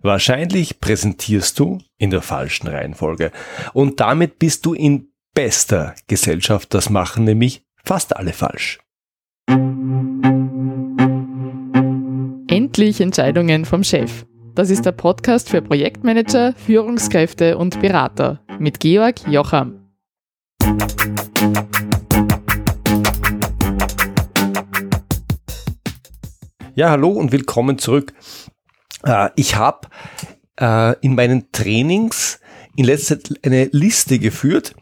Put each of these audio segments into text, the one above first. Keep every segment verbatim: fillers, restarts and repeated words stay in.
Wahrscheinlich präsentierst du in der falschen Reihenfolge. Und damit bist du in bester Gesellschaft. Das machen nämlich fast alle falsch. Endlich Entscheidungen vom Chef. Das ist der Podcast für Projektmanager, Führungskräfte und Berater mit Georg Jocham. Ja, hallo und willkommen zurück. Ich habe in meinen Trainings in letzter Zeit eine Liste geführt,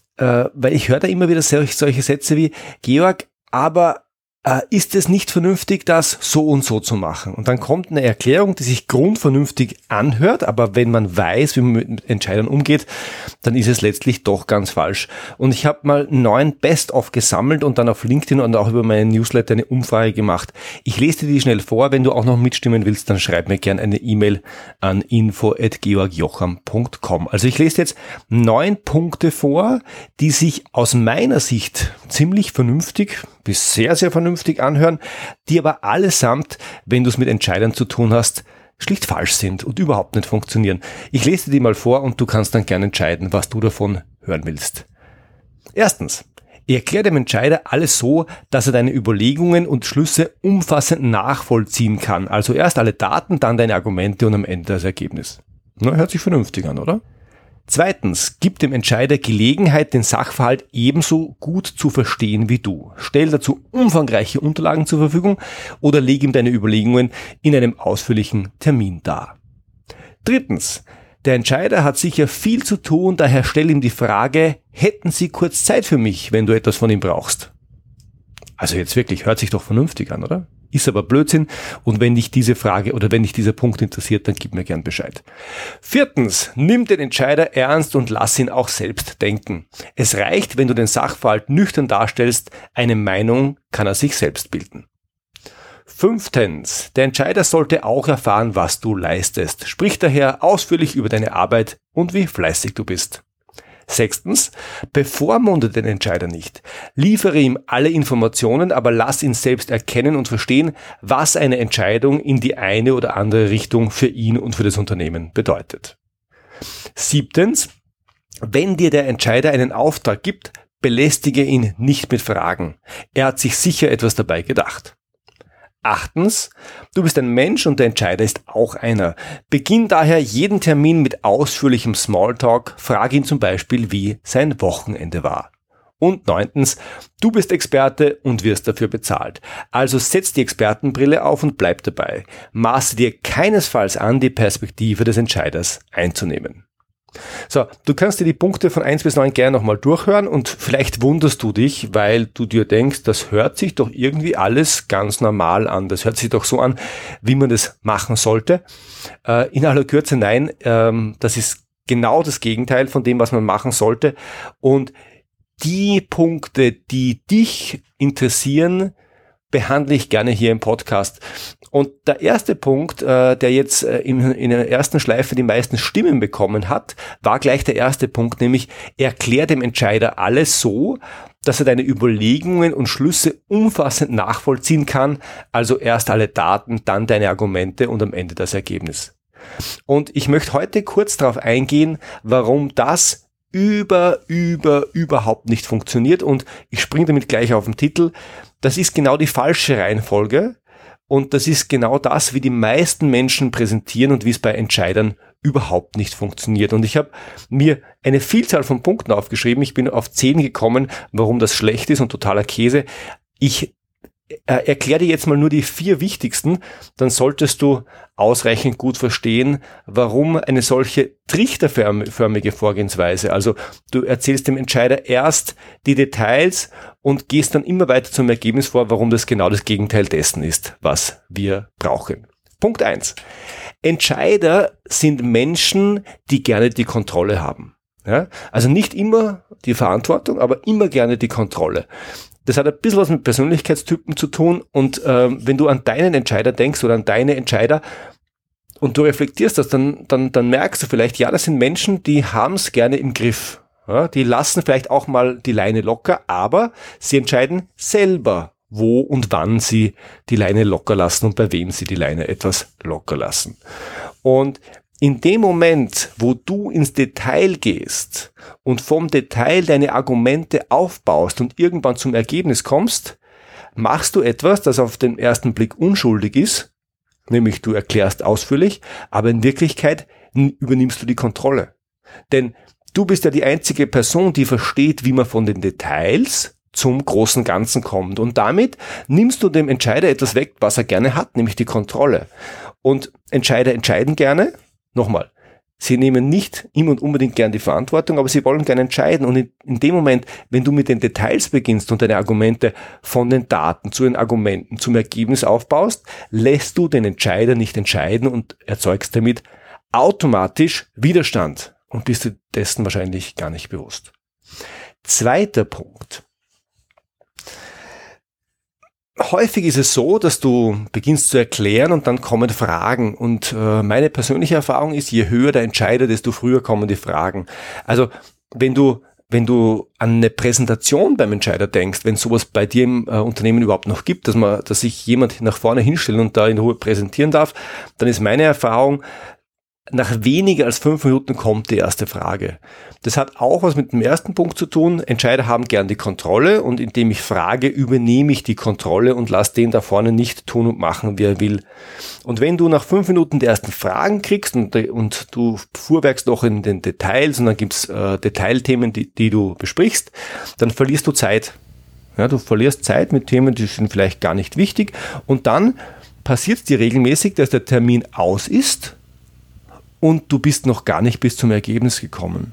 weil ich höre da immer wieder solche Sätze wie: Georg, aber äh, ist es nicht vernünftig, das so und so zu machen? Und dann kommt eine Erklärung, die sich grundvernünftig anhört, aber wenn man weiß, wie man mit Entscheidern umgeht, dann ist es letztlich doch ganz falsch. Und ich habe mal neun Best-of gesammelt und dann auf LinkedIn und auch über meinen Newsletter eine Umfrage gemacht. Ich lese dir die schnell vor. Wenn du auch noch mitstimmen willst, dann schreib mir gerne eine E-Mail an info at georgjocham punkt com. Also ich lese jetzt neun Punkte vor, die sich aus meiner Sicht ziemlich vernünftig bis sehr, sehr vernünftig anhören, die aber allesamt, wenn du es mit Entscheidern zu tun hast, schlicht falsch sind und überhaupt nicht funktionieren. Ich lese dir die mal vor und du kannst dann gerne entscheiden, was du davon hören willst. Erstens, erklär dem Entscheider alles so, dass er deine Überlegungen und Schlüsse umfassend nachvollziehen kann. Also erst alle Daten, dann deine Argumente und am Ende das Ergebnis. Na, hört sich vernünftig an, oder? Zweitens, gib dem Entscheider Gelegenheit, den Sachverhalt ebenso gut zu verstehen wie du. Stell dazu umfangreiche Unterlagen zur Verfügung oder leg ihm deine Überlegungen in einem ausführlichen Termin dar. Drittens, der Entscheider hat sicher viel zu tun, daher stell ihm die Frage: Hätten Sie kurz Zeit für mich, wenn du etwas von ihm brauchst? Also jetzt wirklich, hört sich doch vernünftig an, oder? Ist aber Blödsinn, und wenn dich diese Frage oder wenn dich dieser Punkt interessiert, dann gib mir gern Bescheid. Viertens, nimm den Entscheider ernst und lass ihn auch selbst denken. Es reicht, wenn du den Sachverhalt nüchtern darstellst, eine Meinung kann er sich selbst bilden. Fünftens, der Entscheider sollte auch erfahren, was du leistest. Sprich daher ausführlich über deine Arbeit und wie fleißig du bist. Sechstens, bevormunde den Entscheider nicht. Liefere ihm alle Informationen, aber lass ihn selbst erkennen und verstehen, was eine Entscheidung in die eine oder andere Richtung für ihn und für das Unternehmen bedeutet. Siebtens, wenn dir der Entscheider einen Auftrag gibt, belästige ihn nicht mit Fragen. Er hat sich sicher etwas dabei gedacht. Achtens, du bist ein Mensch und der Entscheider ist auch einer. Beginn daher jeden Termin mit ausführlichem Smalltalk, frag ihn zum Beispiel, wie sein Wochenende war. Und neuntens, du bist Experte und wirst dafür bezahlt. Also setz die Expertenbrille auf und bleib dabei. Maße dir keinesfalls an, die Perspektive des Entscheiders einzunehmen. So, du kannst dir die Punkte von eins bis neun gerne nochmal durchhören und vielleicht wunderst du dich, weil du dir denkst, das hört sich doch irgendwie alles ganz normal an. Das hört sich doch so an, wie man das machen sollte. Äh, in aller Kürze nein, ähm, das ist genau das Gegenteil von dem, was man machen sollte. Und die Punkte, die dich interessieren, behandle ich gerne hier im Podcast. Und der erste Punkt, äh, der jetzt äh, in, in der ersten Schleife die meisten Stimmen bekommen hat, war gleich der erste Punkt, nämlich erklär dem Entscheider alles so, dass er deine Überlegungen und Schlüsse umfassend nachvollziehen kann, also erst alle Daten, dann deine Argumente und am Ende das Ergebnis. Und ich möchte heute kurz darauf eingehen, warum das über, über, überhaupt nicht funktioniert, und ich springe damit gleich auf den Titel. Das ist genau die falsche Reihenfolge. Und das ist genau das, wie die meisten Menschen präsentieren und wie es bei Entscheidern überhaupt nicht funktioniert. Und ich habe mir eine Vielzahl von Punkten aufgeschrieben. Ich bin auf zehn gekommen, warum das schlecht ist und totaler Käse. Ich äh, erkläre dir jetzt mal nur die vier wichtigsten. Dann solltest du ausreichend gut verstehen, warum eine solche trichterförmige Vorgehensweise, also du erzählst dem Entscheider erst die Details und gehst dann immer weiter zum Ergebnis vor, warum das genau das Gegenteil dessen ist, was wir brauchen. Punkt eins. Entscheider sind Menschen, die gerne die Kontrolle haben. Ja? Also nicht immer die Verantwortung, aber immer gerne die Kontrolle. Das hat ein bisschen was mit Persönlichkeitstypen zu tun, und ähm, wenn du an deinen Entscheider denkst oder an deine Entscheider und du reflektierst das, dann, dann, dann merkst du vielleicht, ja, das sind Menschen, die haben es gerne im Griff. Ja, die lassen vielleicht auch mal die Leine locker, aber sie entscheiden selber, wo und wann sie die Leine locker lassen und bei wem sie die Leine etwas locker lassen. Und in dem Moment, wo du ins Detail gehst und vom Detail deine Argumente aufbaust und irgendwann zum Ergebnis kommst, machst du etwas, das auf den ersten Blick unschuldig ist, nämlich du erklärst ausführlich, aber in Wirklichkeit übernimmst du die Kontrolle. Denn du bist ja die einzige Person, die versteht, wie man von den Details zum großen Ganzen kommt. Und damit nimmst du dem Entscheider etwas weg, was er gerne hat, nämlich die Kontrolle. Und Entscheider entscheiden gerne. Nochmal, sie nehmen nicht immer und unbedingt gern die Verantwortung, aber sie wollen gerne entscheiden. Und in, in dem Moment, wenn du mit den Details beginnst und deine Argumente von den Daten zu den Argumenten zum Ergebnis aufbaust, lässt du den Entscheider nicht entscheiden und erzeugst damit automatisch Widerstand und bist dir dessen wahrscheinlich gar nicht bewusst. Zweiter Punkt. Häufig ist es so, dass du beginnst zu erklären und dann kommen Fragen. Und äh, meine persönliche Erfahrung ist, je höher der Entscheider, desto früher kommen die Fragen. Also wenn du wenn du an eine Präsentation beim Entscheider denkst, wenn sowas bei dir im äh, Unternehmen überhaupt noch gibt, dass man, dass sich jemand nach vorne hinstellt und da in Ruhe präsentieren darf, dann ist meine Erfahrung, nach weniger als fünf Minuten kommt die erste Frage. Das hat auch was mit dem ersten Punkt zu tun. Entscheider haben gern die Kontrolle und indem ich frage, übernehme ich die Kontrolle und lasse den da vorne nicht tun und machen, wie er will. Und wenn du nach fünf Minuten die ersten Fragen kriegst und, und du fuhrwerkst noch in den Details und dann gibt's äh, Detailthemen, die, die du besprichst, dann verlierst du Zeit. Ja, du verlierst Zeit mit Themen, die sind vielleicht gar nicht wichtig und dann passiert es dir regelmäßig, dass der Termin aus ist und du bist noch gar nicht bis zum Ergebnis gekommen.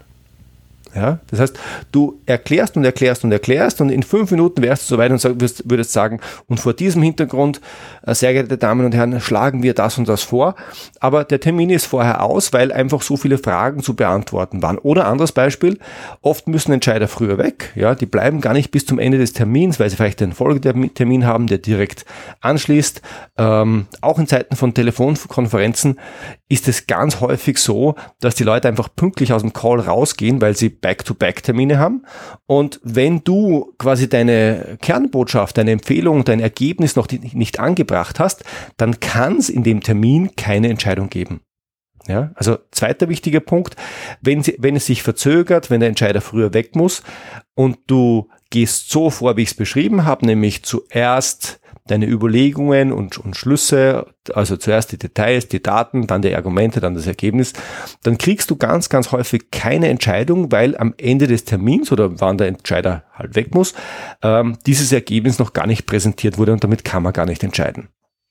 Ja, das heißt, du erklärst und erklärst und erklärst und in fünf Minuten wärst du so weit und sag, würdest, würdest sagen, und vor diesem Hintergrund, sehr geehrte Damen und Herren, schlagen wir das und das vor. Aber der Termin ist vorher aus, weil einfach so viele Fragen zu beantworten waren. Oder anderes Beispiel, oft müssen Entscheider früher weg. Ja, die bleiben gar nicht bis zum Ende des Termins, weil sie vielleicht einen Folgetermin haben, der direkt anschließt. Ähm, auch in Zeiten von Telefonkonferenzen ist es ganz häufig so, dass die Leute einfach pünktlich aus dem Call rausgehen, weil sie Back-to-Back-Termine haben. Und wenn du quasi deine Kernbotschaft, deine Empfehlung, dein Ergebnis noch nicht angebracht hast, dann kann es in dem Termin keine Entscheidung geben. Ja, also zweiter wichtiger Punkt, wenn, sie, wenn es sich verzögert, wenn der Entscheider früher weg muss und du gehst so vor, wie ich es beschrieben habe, nämlich zuerst deine Überlegungen und, und Schlüsse, also zuerst die Details, die Daten, dann die Argumente, dann das Ergebnis, dann kriegst du ganz, ganz häufig keine Entscheidung, weil am Ende des Termins oder wann der Entscheider halt weg muss, ähm, dieses Ergebnis noch gar nicht präsentiert wurde und damit kann man gar nicht entscheiden.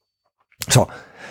So,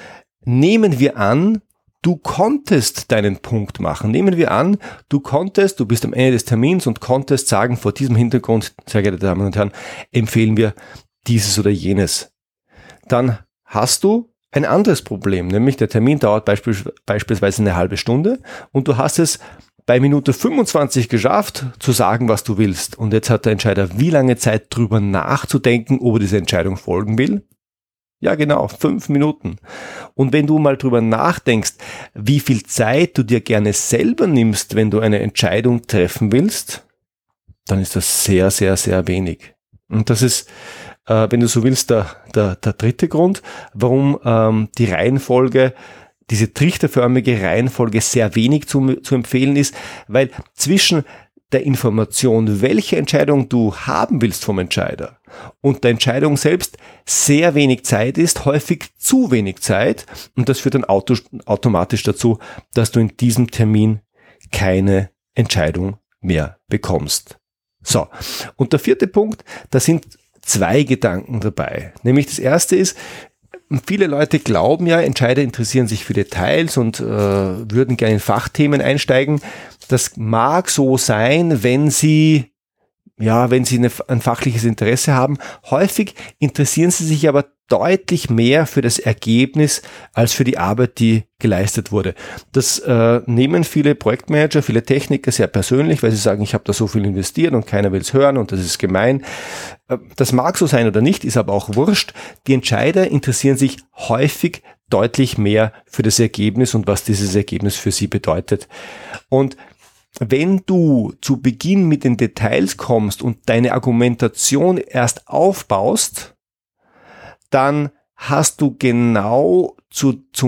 nehmen wir an, du konntest deinen Punkt machen. Nehmen wir an, du konntest, du bist am Ende des Termins und konntest sagen, vor diesem Hintergrund, sehr geehrte Damen und Herren, empfehlen wir dieses oder jenes. Dann hast du ein anderes Problem, nämlich der Termin dauert beispielsweise, beispielsweise eine halbe Stunde und du hast es bei Minute fünfundzwanzig geschafft, zu sagen, was du willst. Und jetzt hat der Entscheider wie lange Zeit, drüber nachzudenken, ob er dieser Entscheidung folgen will? Ja, genau, fünf Minuten. Und wenn du mal drüber nachdenkst, wie viel Zeit du dir gerne selber nimmst, wenn du eine Entscheidung treffen willst, dann ist das sehr, sehr, sehr wenig. Und das ist, äh, wenn du so willst, der, der, der dritte Grund, warum ähm, die Reihenfolge, diese trichterförmige Reihenfolge sehr wenig zu, zu empfehlen ist, weil zwischen der Information, welche Entscheidung du haben willst vom Entscheider und der Entscheidung selbst sehr wenig Zeit ist, häufig zu wenig Zeit und das führt dann auto, automatisch dazu, dass du in diesem Termin keine Entscheidung mehr bekommst. So, und der vierte Punkt, da sind zwei Gedanken dabei. Nämlich das erste ist, viele Leute glauben ja, Entscheider interessieren sich für Details und äh, würden gerne in Fachthemen einsteigen. Das mag so sein, wenn sie, ja, wenn sie eine, ein fachliches Interesse haben. Häufig interessieren sie sich aber deutlich mehr für das Ergebnis als für die Arbeit, die geleistet wurde. Das äh, nehmen viele Projektmanager, viele Techniker sehr persönlich, weil sie sagen, ich habe da so viel investiert und keiner will es hören und das ist gemein. Äh, das mag so sein oder nicht, ist aber auch wurscht. Die Entscheider interessieren sich häufig deutlich mehr für das Ergebnis und was dieses Ergebnis für sie bedeutet. Und wenn du zu Beginn mit den Details kommst und deine Argumentation erst aufbaust, dann hast du genau zu, zum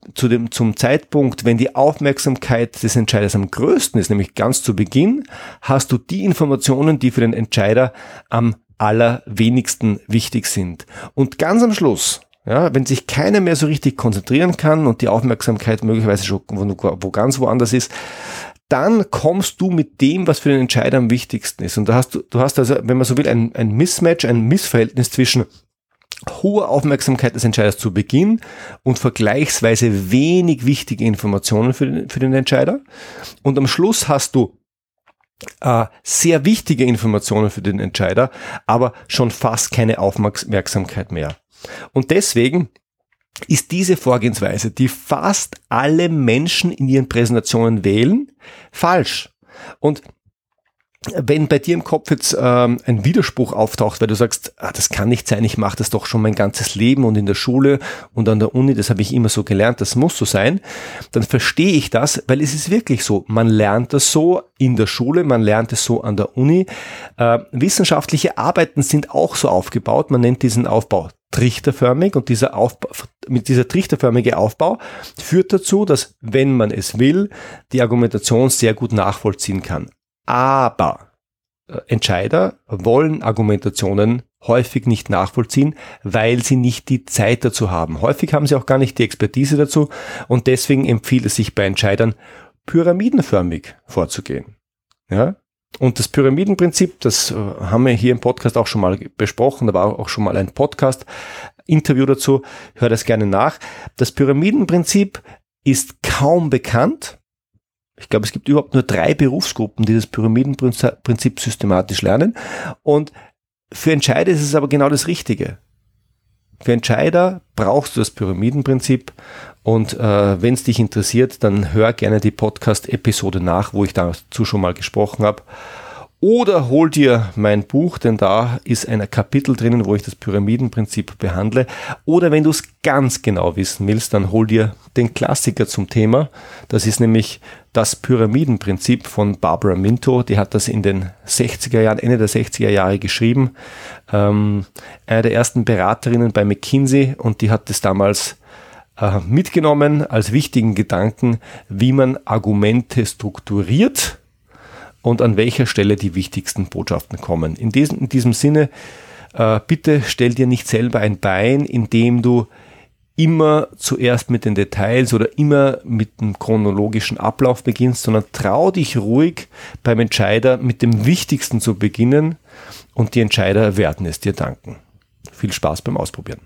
zu dem, zum Zeitpunkt, wenn die Aufmerksamkeit des Entscheiders am größten ist, nämlich ganz zu Beginn, hast du die Informationen, die für den Entscheider am allerwenigsten wichtig sind. Und ganz am Schluss, ja, wenn sich keiner mehr so richtig konzentrieren kann und die Aufmerksamkeit möglicherweise schon wo, wo ganz woanders ist, dann kommst du mit dem, was für den Entscheider am wichtigsten ist. Und da hast du, du hast also, wenn man so will, ein, ein Mismatch, ein Missverhältnis zwischen hoher Aufmerksamkeit des Entscheiders zu Beginn und vergleichsweise wenig wichtige Informationen für den, für den Entscheider. Und am Schluss hast du äh, sehr wichtige Informationen für den Entscheider, aber schon fast keine Aufmerksamkeit mehr. Und deswegen ist diese Vorgehensweise, die fast alle Menschen in ihren Präsentationen wählen, falsch. Und wenn bei dir im Kopf jetzt ähm, ein Widerspruch auftaucht, weil du sagst, ah, das kann nicht sein, ich mache das doch schon mein ganzes Leben und in der Schule und an der Uni, das habe ich immer so gelernt, das muss so sein, dann verstehe ich das, weil es ist wirklich so, man lernt das so in der Schule, man lernt es so an der Uni. Äh, wissenschaftliche Arbeiten sind auch so aufgebaut, man nennt diesen Aufbau trichterförmig und dieser Aufbau, mit dieser trichterförmige Aufbau führt dazu, dass, wenn man es will, die Argumentation sehr gut nachvollziehen kann. Aber äh, Entscheider wollen Argumentationen häufig nicht nachvollziehen, weil sie nicht die Zeit dazu haben. Häufig haben sie auch gar nicht die Expertise dazu und deswegen empfiehlt es sich bei Entscheidern, pyramidenförmig vorzugehen. Ja? Und das Pyramidenprinzip, das äh, haben wir hier im Podcast auch schon mal besprochen, da war auch schon mal ein Podcast-Interview dazu, hör das gerne nach. Das Pyramidenprinzip ist kaum bekannt. Ich glaube, es gibt überhaupt nur drei Berufsgruppen, die das Pyramidenprinzip systematisch lernen. Und für Entscheider ist es aber genau das Richtige. Für Entscheider brauchst du das Pyramidenprinzip und äh, wenn es dich interessiert, dann hör gerne die Podcast-Episode nach, wo ich dazu schon mal gesprochen habe. Oder hol dir mein Buch, denn da ist ein Kapitel drinnen, wo ich das Pyramidenprinzip behandle. Oder wenn du es ganz genau wissen willst, dann hol dir den Klassiker zum Thema. Das ist nämlich das Pyramidenprinzip von Barbara Minto. Die hat das in den sechziger Jahren, Ende der sechziger Jahre geschrieben. Ähm, eine der ersten Beraterinnen bei McKinsey und die hat das damals äh, mitgenommen als wichtigen Gedanken, wie man Argumente strukturiert und an welcher Stelle die wichtigsten Botschaften kommen. In diesem, in diesem Sinne, äh, bitte stell dir nicht selber ein Bein, indem du immer zuerst mit den Details oder immer mit dem chronologischen Ablauf beginnst, sondern trau dich ruhig beim Entscheider mit dem Wichtigsten zu beginnen und die Entscheider werden es dir danken. Viel Spaß beim Ausprobieren.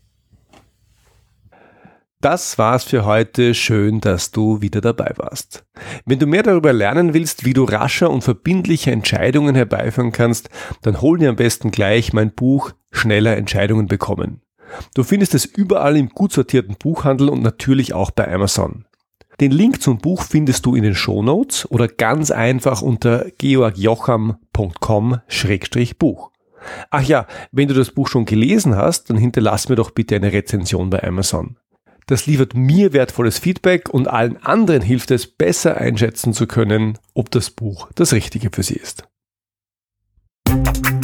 Das war's für heute. Schön, dass du wieder dabei warst. Wenn du mehr darüber lernen willst, wie du rascher und verbindliche Entscheidungen herbeiführen kannst, dann hol dir am besten gleich mein Buch Schneller Entscheidungen bekommen. Du findest es überall im gut sortierten Buchhandel und natürlich auch bei Amazon. Den Link zum Buch findest du in den Shownotes oder ganz einfach unter georg jocham punkt com Schrägstrich Buch. Ach ja, wenn du das Buch schon gelesen hast, dann hinterlass mir doch bitte eine Rezension bei Amazon. Das liefert mir wertvolles Feedback und allen anderen hilft es, besser einschätzen zu können, ob das Buch das Richtige für sie ist.